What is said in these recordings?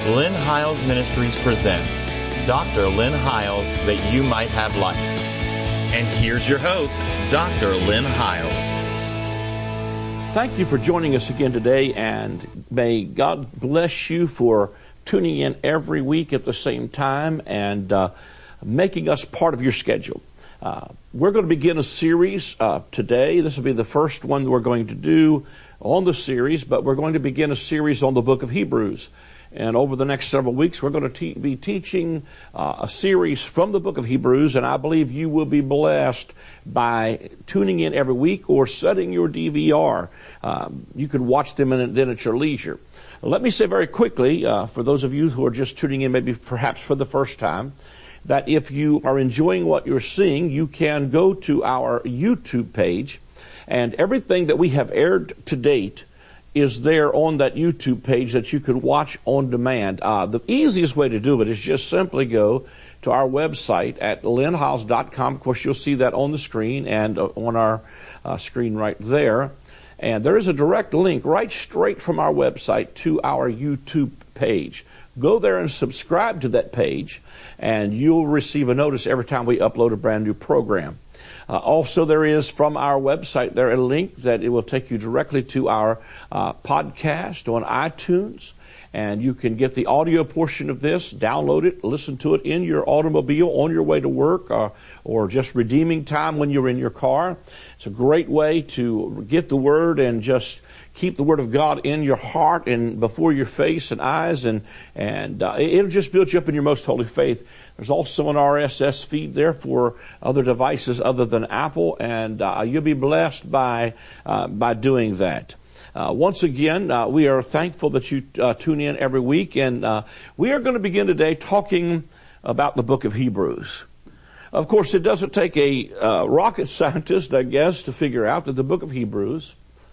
Lynn Hiles Ministries presents Dr. Lynn Hiles, that you might have life. And here's your host, Dr. Lynn Hiles. Thank you for joining us again today, and may God bless you for tuning in every week at the same time and making us part of your schedule. We're going to begin a series today. This will be the first one we're going to do on the series, but we're going to begin a series on the book of Hebrews. And over the next several weeks, we're going to be teaching a series from the book of Hebrews, and I believe you will be blessed by tuning in every week or setting your DVR. You can watch them then at your leisure. Let me say very quickly, for those of you who are just tuning in, maybe perhaps for the first time, that if you are enjoying what you're seeing, you can go to our YouTube page, and everything that we have aired to date is there on that YouTube page that you can watch on demand. The easiest way to do it is just simply go to our website at lynnhiles.com. Of course, you'll see that on the screen and on our screen right there. And there is a direct link right straight from our website to our YouTube page. Go there and subscribe to that page, and you'll receive a notice every time we upload a brand new program. Also, there is from our website there a link that it will take you directly to our podcast on iTunes, and you can get the audio portion of this, download it, listen to it in your automobile on your way to work, or just redeeming time when you're in your car. It's a great way to get the Word and just keep the Word of God in your heart and before your face and eyes, and it'll just build you up in your most holy faith. There's also an RSS feed there for other devices other than Apple, and you'll be blessed by doing that. Once again, we are thankful that you tune in every week, and we are going to begin today talking about the book of Hebrews. Of course, it doesn't take a rocket scientist, I guess, to figure out that the book of Hebrews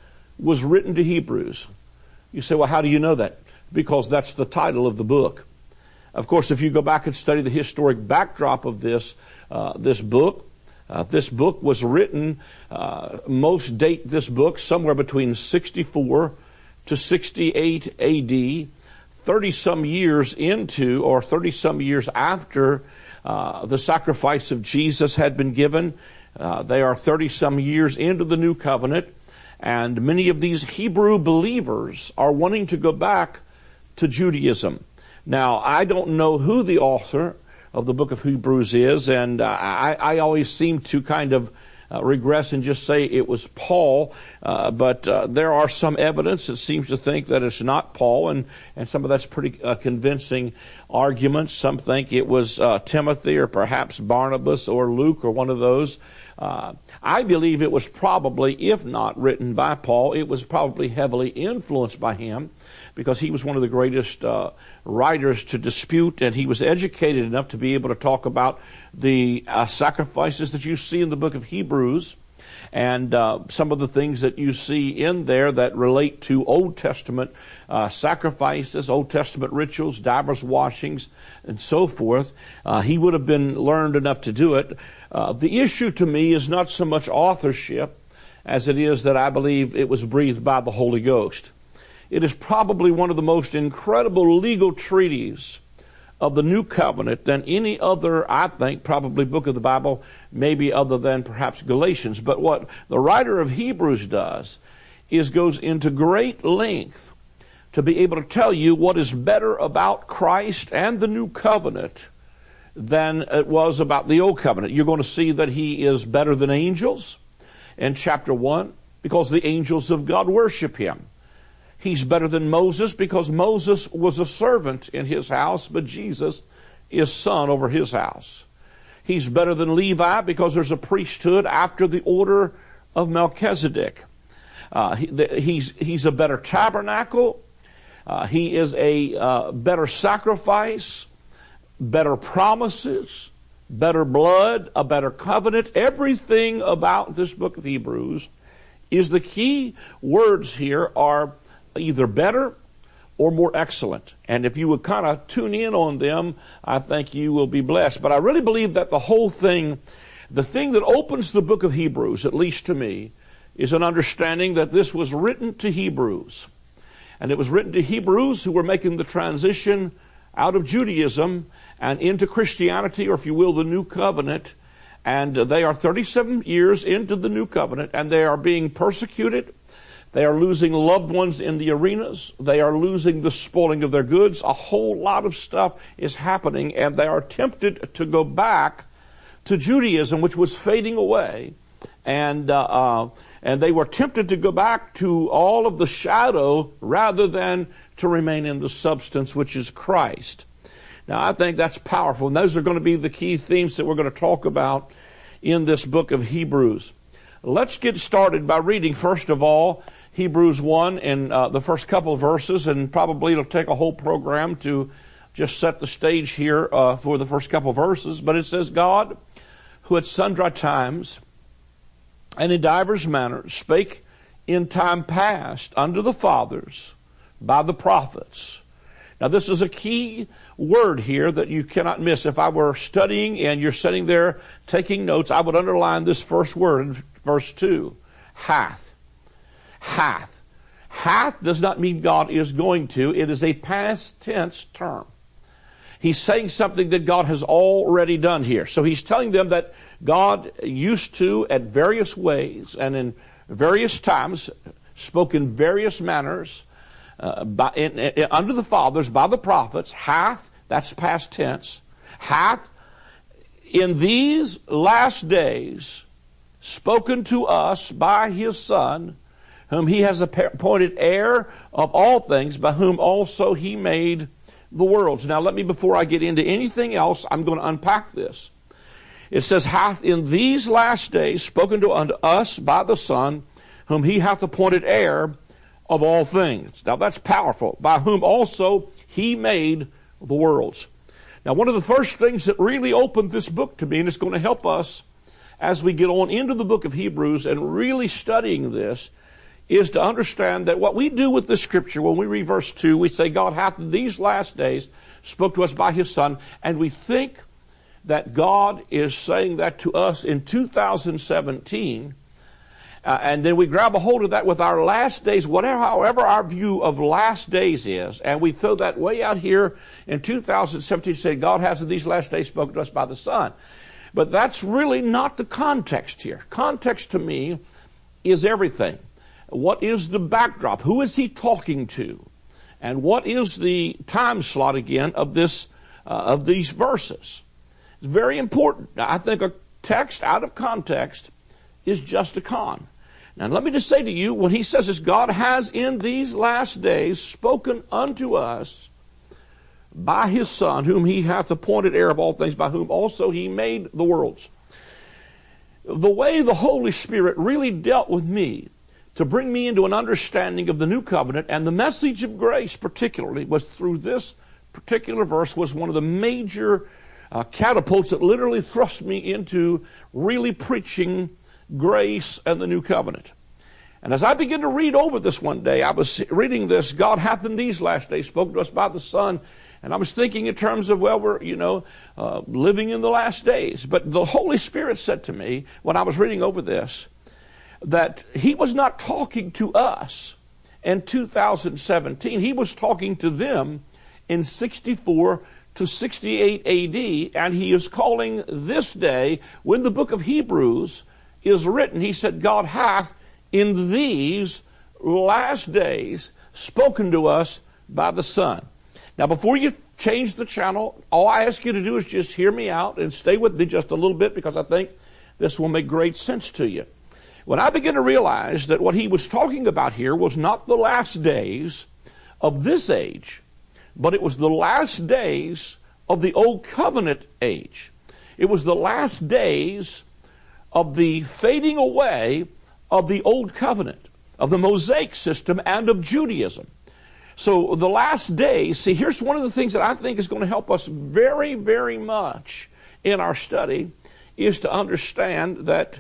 was written to Hebrews. You say, well, how do you know that? Because that's the title of the book. Of course, if you go back and study the historic backdrop of this book was written, most date this book somewhere between 64 to 68 AD, 30-some years into or 30-some years after the sacrifice of Jesus had been given. They are 30-some years into the new covenant, and many of these Hebrew believers are wanting to go back to Judaism. Now, I don't know who the author of the book of Hebrews is, and I always seem to kind of regress and just say it was Paul, but there are some evidence that seems to think that it's not Paul, and some of that's pretty convincing arguments. Some think it was Timothy or perhaps Barnabas or Luke or one of those. I believe it was probably, if not written by Paul, it was probably heavily influenced by him, because he was one of the greatest writers to dispute, and he was educated enough to be able to talk about the sacrifices that you see in the book of Hebrews, and some of the things that you see in there that relate to Old Testament sacrifices, Old Testament rituals, divers washings, and so forth. He would have been learned enough to do it. The issue to me is not so much authorship as it is that I believe it was breathed by the Holy Ghost. It is probably one of the most incredible legal treatises of the New Covenant than any other, I think, probably book of the Bible, maybe other than perhaps Galatians. But what the writer of Hebrews does is goes into great length to be able to tell you what is better about Christ and the New Covenant than it was about the Old Covenant. You're going to see that he is better than angels in chapter 1 because the angels of God worship him. He's better than Moses because Moses was a servant in his house, but Jesus is son over his house. He's better than Levi because there's a priesthood after the order of Melchizedek. He's a better tabernacle. He is a better sacrifice, better promises, better blood, a better covenant. Everything about this book of Hebrews is the key words here are either better or more excellent. And if you would kind of tune in on them, I think you will be blessed. But I really believe that the whole thing, the thing that opens the book of Hebrews, at least to me, is an understanding that this was written to Hebrews. And it was written to Hebrews who were making the transition out of Judaism and into Christianity, or if you will, the New Covenant. And they are 37 years into the New Covenant, and they are being persecuted. They are losing loved ones in the arenas. They are losing the spoiling of their goods. A whole lot of stuff is happening, and they are tempted to go back to Judaism, which was fading away. And they were tempted to go back to all of the shadow rather than to remain in the substance, which is Christ. Now, I think that's powerful, and those are going to be the key themes that we're going to talk about in this book of Hebrews. Let's get started by reading, first of all, Hebrews 1 in the first couple of verses, and probably it'll take a whole program to just set the stage here for the first couple of verses. But it says, God, who at sundry times and in divers manners spake in time past unto the fathers by the prophets. Now, this is a key word here that you cannot miss. If I were studying and you're sitting there taking notes, I would underline this first word in verse 2, hath. Hath. Hath does not mean God is going to. It is a past tense term. He's saying something that God has already done here. So he's telling them that God used to, at various ways and in various times, spoke in various manners, under the fathers, by the prophets, hath, that's past tense, hath in these last days spoken to us by his Son, whom he has appointed heir of all things, by whom also he made the worlds. Now let me, before I get into anything else, I'm going to unpack this. It says, hath in these last days spoken unto us by the Son, whom he hath appointed heir of all things. Now that's powerful. By whom also he made the worlds. Now one of the first things that really opened this book to me, and it's going to help us as we get on into the book of Hebrews and really studying this, is to understand that what we do with this scripture, when we read verse 2, we say, God hath in these last days spoke to us by his Son, and we think that God is saying that to us in 2017, and then we grab a hold of that with our last days, however our view of last days is, and we throw that way out here in 2017, say God has in these last days spoken to us by the Son. But that's really not the context here. Context to me is everything. What is the backdrop? Who is he talking to? And what is the time slot again of this of these verses? It's very important. Now, I think a text out of context is just a con. Now let me just say to you, when he says this, God has in these last days spoken unto us by his Son, whom he hath appointed heir of all things, by whom also he made the worlds. The way the Holy Spirit really dealt with me to bring me into an understanding of the new covenant and the message of grace particularly was through this particular verse, was one of the major catapults that literally thrust me into really preaching grace and the new covenant. And as I began to read over this one day, I was reading this, God hath in these last days spoken to us by the Son, and I was thinking in terms of, well, we're, living in the last days. But the Holy Spirit said to me, when I was reading over this, that he was not talking to us in 2017. He was talking to them in 64 to 68 AD, and he is calling this day, when the book of Hebrews is written, he said, God hath in these last days spoken to us by the Son. Now, before you change the channel, all I ask you to do is just hear me out and stay with me just a little bit, because I think this will make great sense to you. When I began to realize that what he was talking about here was not the last days of this age, but it was the last days of the Old Covenant age. It was the last days of the fading away of the Old Covenant, of the Mosaic system, and of Judaism. So the last days, see, here's one of the things that I think is going to help us very, very much in our study, is to understand that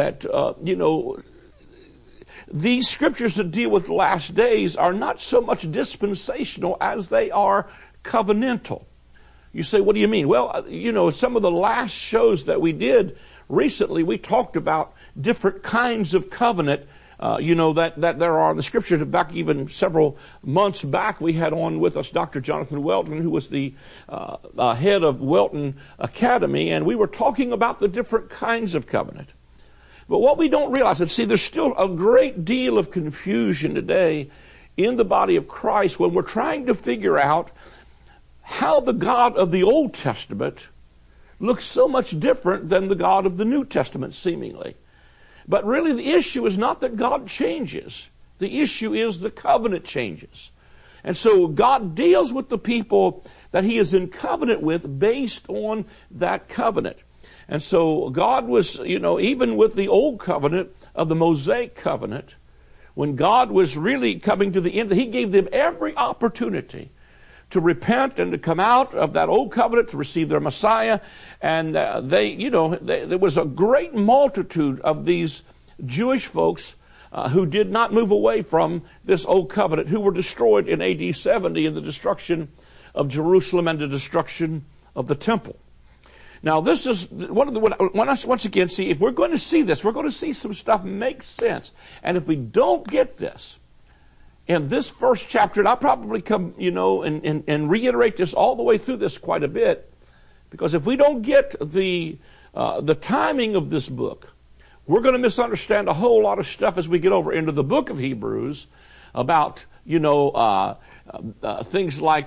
these scriptures that deal with the last days are not so much dispensational as they are covenantal. You say, what do you mean? Well, some of the last shows that we did recently, we talked about different kinds of covenant that there are the scriptures. Back even several months back, we had on with us Dr. Jonathan Welton, who was the head of Welton Academy, and we were talking about the different kinds of covenant. But what we don't realize is, see, there's still a great deal of confusion today in the body of Christ when we're trying to figure out how the God of the Old Testament looks so much different than the God of the New Testament, seemingly. But really the issue is not that God changes. The issue is the covenant changes. And so God deals with the people that he is in covenant with based on that covenant. And so God was, even with the old covenant of the Mosaic covenant, when God was really coming to the end, he gave them every opportunity to repent and to come out of that old covenant, to receive their Messiah. And there was a great multitude of these Jewish folks who did not move away from this old covenant, who were destroyed in AD 70 in the destruction of Jerusalem and the destruction of the temple. Now, this is once again, see, if we're going to see this, we're going to see some stuff make sense. And if we don't get this in this first chapter, and I'll probably come, and reiterate this all the way through this quite a bit, because if we don't get the timing of this book, we're going to misunderstand a whole lot of stuff as we get over into the book of Hebrews about, things like,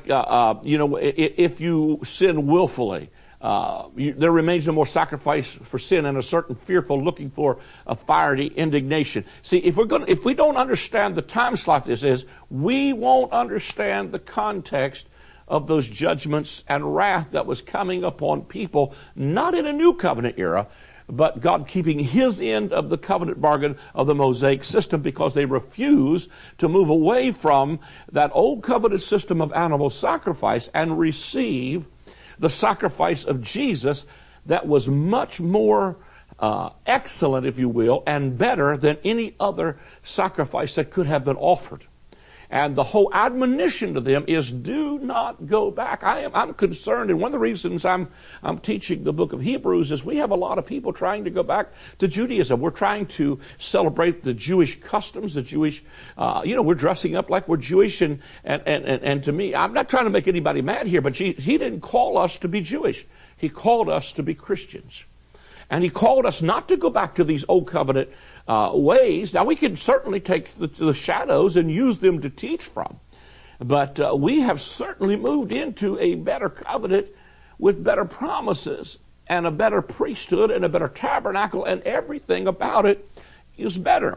if you sin willfully, there remains no more sacrifice for sin and a certain fearful looking for a fiery indignation. See, if we don't understand the time slot this is, we won't understand the context of those judgments and wrath that was coming upon people, not in a new covenant era, but God keeping his end of the covenant bargain of the Mosaic system because they refused to move away from that old covenant system of animal sacrifice and receive the sacrifice of Jesus that was much more excellent, if you will, and better than any other sacrifice that could have been offered. And the whole admonition to them is, do not go back. I'm concerned, and one of the reasons I'm teaching the book of Hebrews is we have a lot of people trying to go back to Judaism. We're trying to celebrate the Jewish customs, the Jewish, we're dressing up like we're Jewish, and to me, I'm not trying to make anybody mad here, but he didn't call us to be Jewish. He called us to be Christians. And he called us not to go back to these old covenant ways. Now, we can certainly take the shadows and use them to teach from. But we have certainly moved into a better covenant with better promises and a better priesthood and a better tabernacle, and everything about it is better.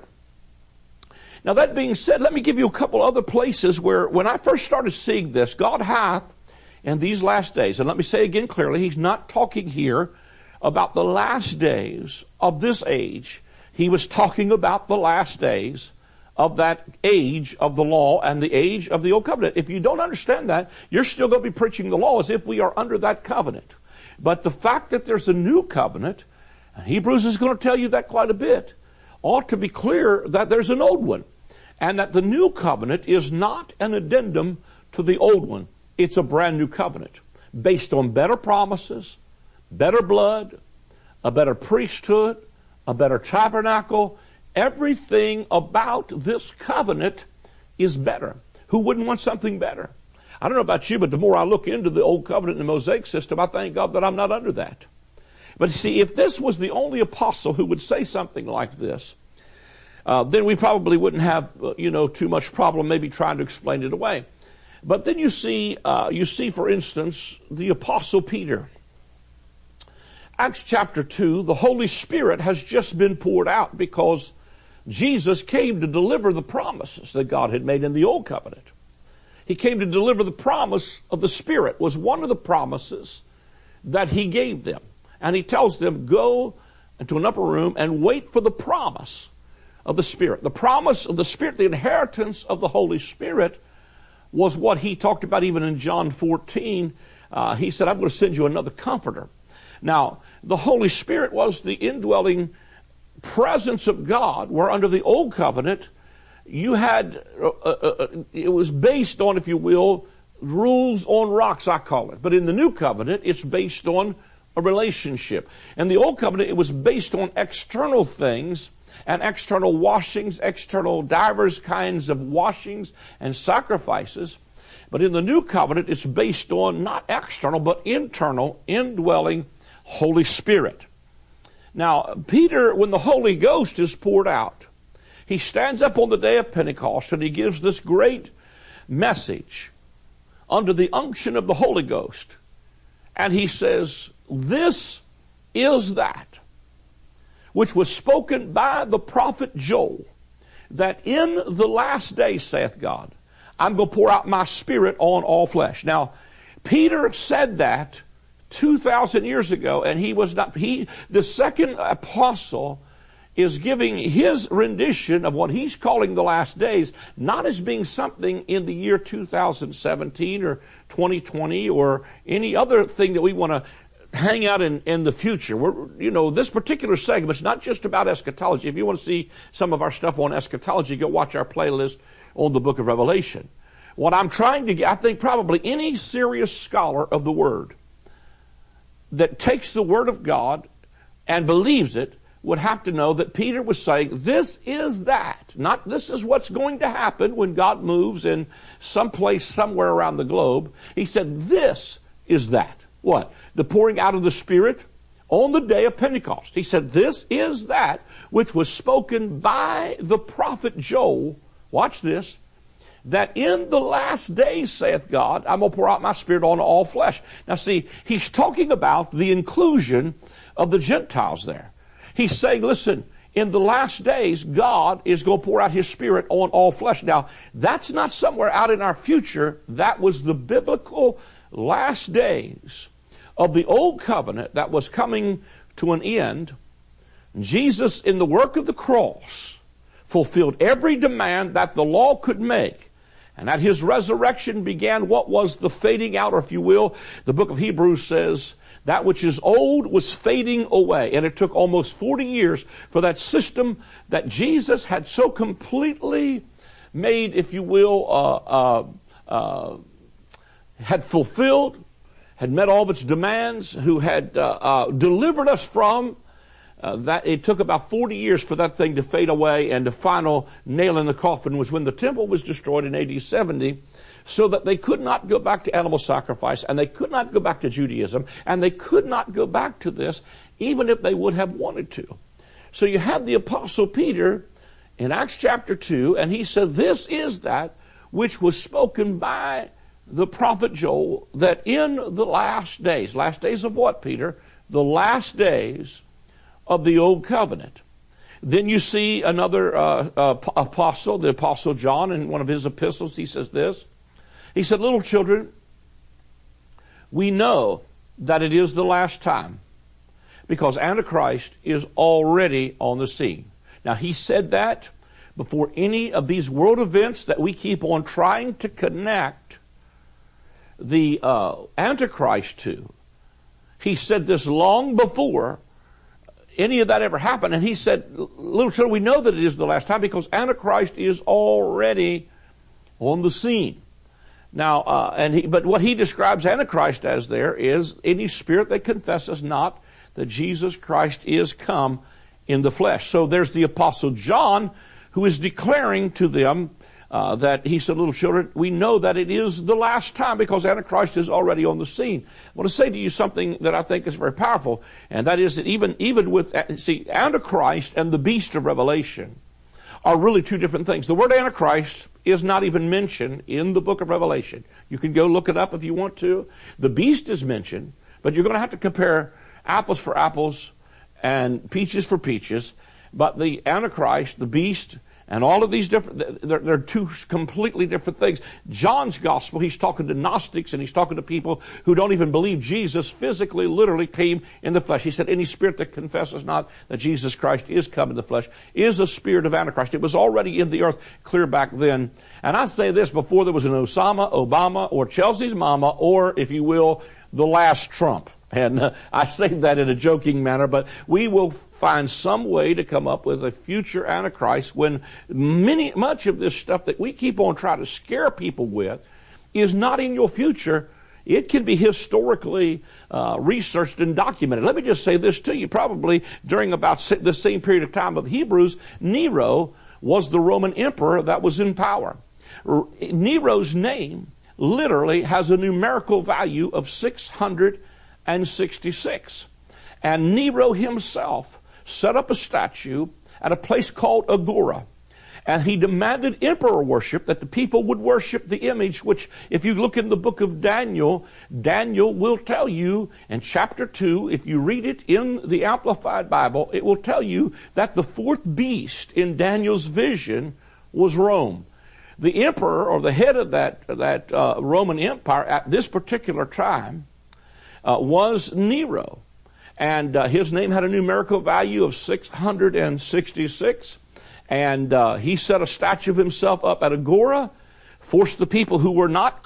Now, that being said, let me give you a couple other places where when I first started seeing this, God hath in these last days, and let me say again clearly, he's not talking here about the last days of this age. He was talking about the last days of that age of the law and the age of the old covenant. If you don't understand that, you're still going to be preaching the law as if we are under that covenant. But the fact that there's a new covenant, and Hebrews is going to tell you that quite a bit, ought to be clear that there's an old one. And that the new covenant is not an addendum to the old one. It's a brand new covenant based on better promises, better blood, a better priesthood, a better tabernacle. Everything about this covenant is better. Who wouldn't want something better? I don't know about you, but the more I look into the old covenant and the Mosaic system, I thank God that I'm not under that. But see, if this was the only apostle who would say something like this, then we probably wouldn't have, too much problem maybe trying to explain it away. But then you see, for instance, the apostle Peter. Acts chapter 2, the Holy Spirit has just been poured out because Jesus came to deliver the promises that God had made in the Old Covenant. He came to deliver the promise of the Spirit, was one of the promises that he gave them. And he tells them, go into an upper room and wait for the promise of the Spirit. The promise of the Spirit, the inheritance of the Holy Spirit, was what he talked about even in John 14. He said, I'm going to send you another comforter. Now, the Holy Spirit was the indwelling presence of God, where under the Old Covenant, you had, it was based on, if you will, rules on rocks, I call it. But in the New Covenant, it's based on a relationship. In the Old Covenant, it was based on external things and external washings, external divers kinds of washings and sacrifices. But in the New Covenant, it's based on not external, but internal, indwelling Holy Spirit. Now, Peter, when the Holy Ghost is poured out, he stands up on the day of Pentecost and he gives this great message under the unction of the Holy Ghost. And he says, "This is that which was spoken by the prophet Joel, that in the last day, saith God, I'm going to pour out my Spirit on all flesh." Now, Peter said that 2,000 years ago, and the second apostle is giving his rendition of what he's calling the last days, not as being something in the year 2017 or 2020 or any other thing that we want to hang out in the future. This particular segment is not just about eschatology. If you want to see some of our stuff on eschatology, go watch our playlist on the book of Revelation. What I'm trying to get, I think probably any serious scholar of the Word that takes the Word of God and believes it would have to know that Peter was saying, this is that. Not this is what's going to happen when God moves in some place somewhere around the globe. He said, this is that. What? The pouring out of the Spirit on the day of Pentecost. He said, this is that which was spoken by the prophet Joel. Watch this. That in the last days, saith God, I'm going to pour out my Spirit on all flesh. Now see, he's talking about the inclusion of the Gentiles there. He's saying, listen, in the last days, God is going to pour out His Spirit on all flesh. Now, that's not somewhere out in our future. That was the biblical last days of the Old Covenant that was coming to an end. Jesus, in the work of the cross, fulfilled every demand that the law could make. And at His resurrection began what was the fading out, or if you will, the book of Hebrews says, that which is old was fading away. And it took almost 40 years for that system that Jesus had so completely made, if you will, had fulfilled, had met all of its demands, who had delivered us from, that it took about 40 years for that thing to fade away, and the final nail in the coffin was when the temple was destroyed in AD 70, so that they could not go back to animal sacrifice, and they could not go back to Judaism, and they could not go back to this, even if they would have wanted to. So you have the Apostle Peter in Acts chapter 2, and he said, this is that which was spoken by the prophet Joel, that in the last days of what, Peter? The last days of the Old Covenant. Then you see another apostle, the Apostle John, in one of his epistles, he says this. He said, little children, we know that it is the last time because Antichrist is already on the scene. Now, he said that before any of these world events that we keep on trying to connect the Antichrist to. He said this long before any of that ever happened. And he said, little children, we know that it is the last time because Antichrist is already on the scene. Now, but what he describes Antichrist as there is any spirit that confesses not that Jesus Christ is come in the flesh. So there's the Apostle John who is declaring to them that he said, little children, we know that it is the last time because Antichrist is already on the scene. I want to say to you something that I think is very powerful, and that is that even with, Antichrist and the beast of Revelation are really two different things. The word Antichrist is not even mentioned in the book of Revelation. You can go look it up if you want to. The beast is mentioned, but you're going to have to compare apples for apples and peaches for peaches. But the Antichrist, the beast, and all of these different, they're two completely different things. John's gospel, he's talking to Gnostics and he's talking to people who don't even believe Jesus physically, literally came in the flesh. He said, any spirit that confesses not that Jesus Christ is come in the flesh is a spirit of Antichrist. It was already in the earth clear back then. And I say this before there was an Osama, Obama, or Chelsea's mama, or, if you will, the last Trump. And I say that in a joking manner, but we will find some way to come up with a future Antichrist when much of this stuff that we keep on trying to scare people with is not in your future. it can be historically researched and documented. Let me just say this to you. Probably during about the same period of time of Hebrews, Nero was the Roman emperor that was in power. Nero's name literally has a numerical value of 666. And Nero himself set up a statue at a place called Agora. And he demanded emperor worship, that the people would worship the image, which if you look in the book of Daniel, Daniel will tell you in chapter 2, if you read it in the Amplified Bible, it will tell you that the fourth beast in Daniel's vision was Rome. The emperor, or the head of that Roman Empire at this particular time was Nero. And his name had a numerical value of 666. And he set a statue of himself up at Agora, forced the people who were not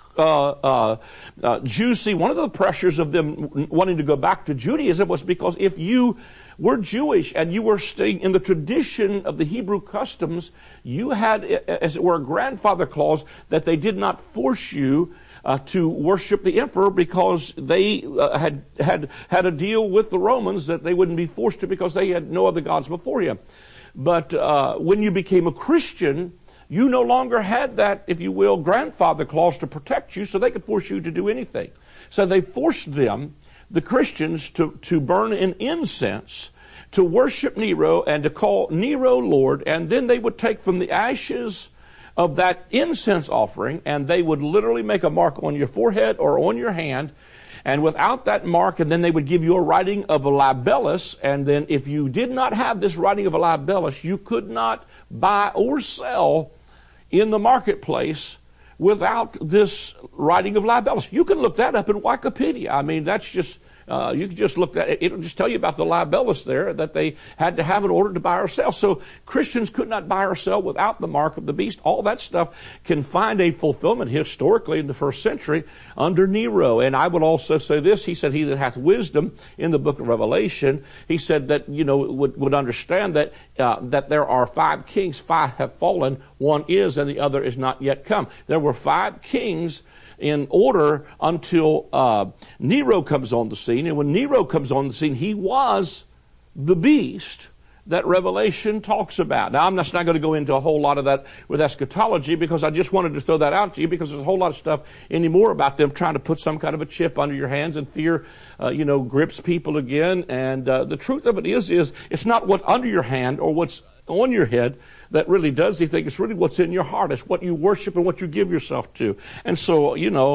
Jews. See, one of the pressures of them wanting to go back to Judaism was because if you were Jewish and you were staying in the tradition of the Hebrew customs, you had, as it were, a grandfather clause that they did not force you to worship the emperor, because they had a deal with the Romans that they wouldn't be forced to, because they had no other gods before him. But when you became a Christian, you no longer had that, if you will, grandfather clause to protect you, so they could force you to do anything. So they forced them, the Christians, to burn an incense, to worship Nero, and to call Nero Lord, and then they would take from the ashes of that incense offering, and they would literally make a mark on your forehead or on your hand, and without that mark, and then they would give you a writing of a libellus, and then if you did not have this writing of a libellus, you could not buy or sell in the marketplace without this writing of libellus. You can look that up in Wikipedia. I mean, that's just, you can just look at it. It'll just tell you about the libellus there that they had to have in order to buy or sell. So Christians could not buy or sell without the mark of the beast. All that stuff can find a fulfillment historically in the first century under Nero. And I would also say this. He said, he that hath wisdom in the book of Revelation, he said that, would understand that, that there are 5 kings, 5 have fallen, one is, and the other is not yet come. There were 5 kings in order until Nero comes on the scene. And when Nero comes on the scene, he was the beast that Revelation talks about. Now, I'm just not going to go into a whole lot of that with eschatology, because I just wanted to throw that out to you, because there's a whole lot of stuff anymore about them trying to put some kind of a chip under your hands, and fear, grips people again. And the truth of it is it's not what's under your hand or what's on your head that really does anything. It's really what's in your heart. It's what you worship and what you give yourself to. And so,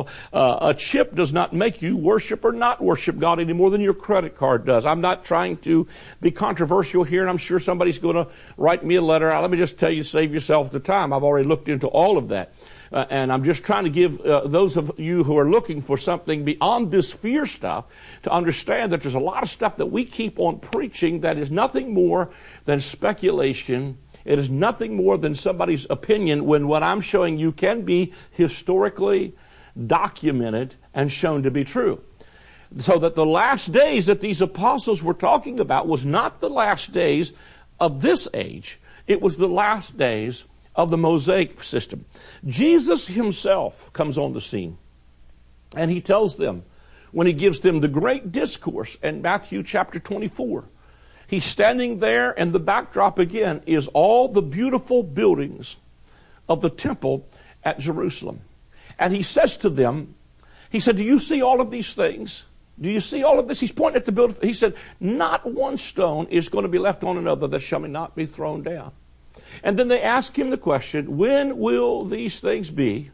a chip does not make you worship or not worship God any more than your credit card does. I'm not trying to be controversial here, and I'm sure somebody's going to write me a letter. Let me just tell you, save yourself the time. I've already looked into all of that. And I'm just trying to give those of you who are looking for something beyond this fear stuff to understand that there's a lot of stuff that we keep on preaching that is nothing more than speculation. It is nothing more than somebody's opinion, when what I'm showing you can be historically documented and shown to be true. So that the last days that these apostles were talking about was not the last days of this age. It was the last days of the Mosaic system. Jesus himself comes on the scene, and he tells them, when he gives them the great discourse in Matthew chapter 24, he's standing there, and the backdrop again is all the beautiful buildings of the temple at Jerusalem. And he says to them, he said, do you see all of these things? Do you see all of this? He's pointing at the building. He said, not one stone is going to be left on another that shall not be thrown down. And then they ask him the question, when will these things be?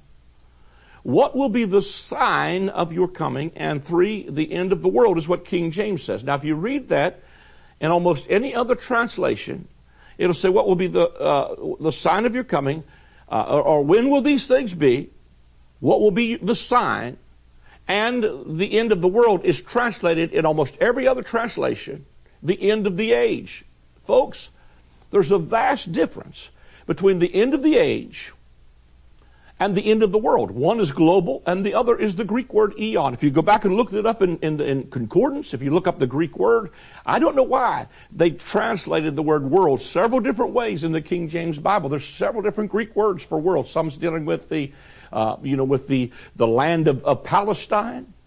What will be the sign of your coming? And 3, the end of the world, is what King James says. Now, if you read that in almost any other translation, it'll say, what will be the sign of your coming? Or when will these things be? What will be the sign? And the end of the world is translated in almost every other translation, the end of the age. Folks, there's a vast difference between the end of the age and the end of the world. One is global, and the other is the Greek word eon. If you go back and look it up in concordance, if you look up the Greek word, I don't know why they translated the word world several different ways in the King James Bible. There's several different Greek words for world. Some's dealing with the land of Palestine.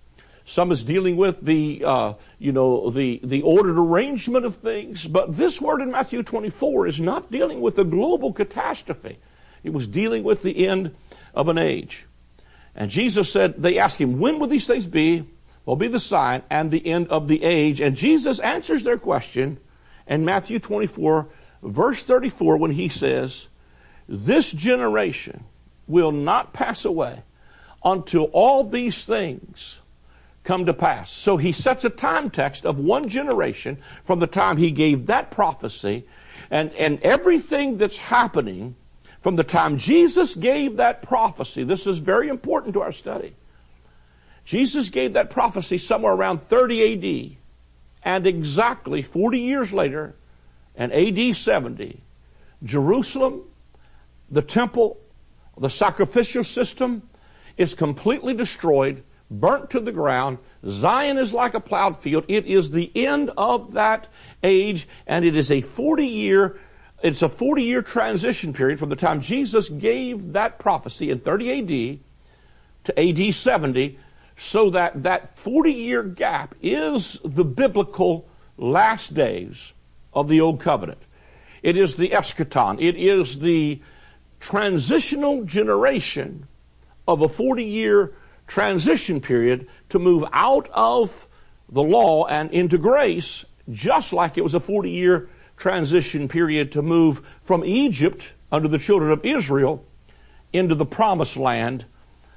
Some is dealing with the ordered arrangement of things. But this word in Matthew 24 is not dealing with a global catastrophe. It was dealing with the end of an age. And Jesus said, they asked him, when will these things be? Will be the sign and the end of the age. And Jesus answers their question in Matthew 24, verse 34, when he says, this generation will not pass away until all these things come to pass. So he sets a time text of one generation from the time he gave that prophecy, and everything that's happening from the time Jesus gave that prophecy. This is very important to our study. Jesus gave that prophecy somewhere around 30 AD, and exactly 40 years later, in AD 70, Jerusalem, the temple, the sacrificial system is completely destroyed, burnt to the ground. Zion is like a plowed field. It is the end of that age, and it is a 40-year transition period from the time Jesus gave that prophecy in 30 AD to AD 70, so that 40-year gap is the biblical last days of the Old Covenant. It is the eschaton. It is the transitional generation of a 40-year transition period to move out of the law and into grace, just like it was a 40-year transition period to move from Egypt under the children of Israel into the promised land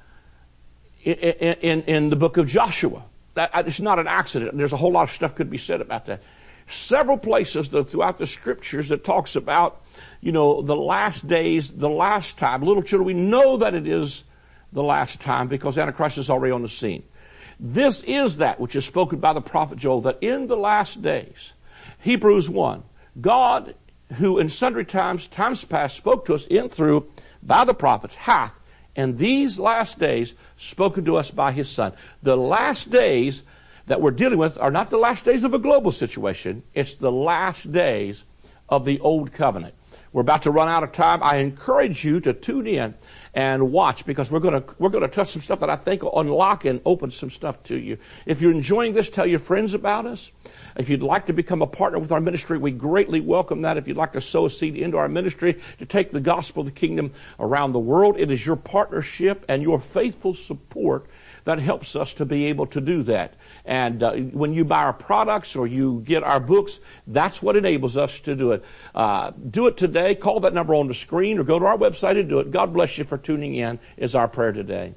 in the book of Joshua. It's not an accident. There's a whole lot of stuff could be said about that. Several places throughout the scriptures that talks about, the last days, the last time. Little children, we know that it is the last time because Antichrist is already on the scene. This is that which is spoken by the prophet Joel, that in the last days, Hebrews 1, God, who in sundry times past, spoke to us by the prophets, hath in these last days spoken to us by his Son. The last days that we're dealing with are not the last days of a global situation. It's the last days of the Old Covenant. We're about to run out of time. I encourage you to tune in and watch, because we're going to touch some stuff that I think will unlock and open some stuff to you. If you're enjoying this, tell your friends about us. If you'd like to become a partner with our ministry, we greatly welcome that. If you'd like to sow a seed into our ministry to take the gospel of the kingdom around the world, it is your partnership and your faithful support that helps us to be able to do that. And when you buy our products or you get our books, that's what enables us to do it. Do it today. Call that number on the screen or go to our website and do it. God bless you for tuning in, is our prayer today.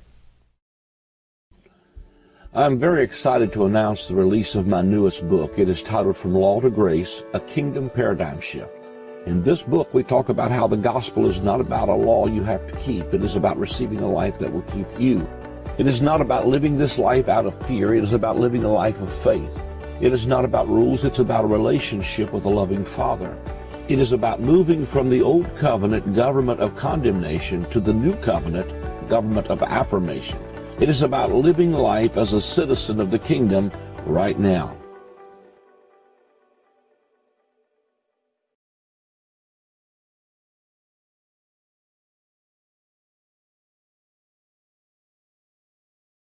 I'm very excited to announce the release of my newest book. It is titled From Law to Grace, A Kingdom Paradigm Shift. In this book, we talk about how the gospel is not about a law you have to keep. It is about receiving a life that will keep you. It is not about living this life out of fear. It is about living a life of faith. It is not about rules. It's about a relationship with a loving Father. It is about moving from the old covenant government of condemnation to the new covenant government of affirmation. It is about living life as a citizen of the kingdom right now.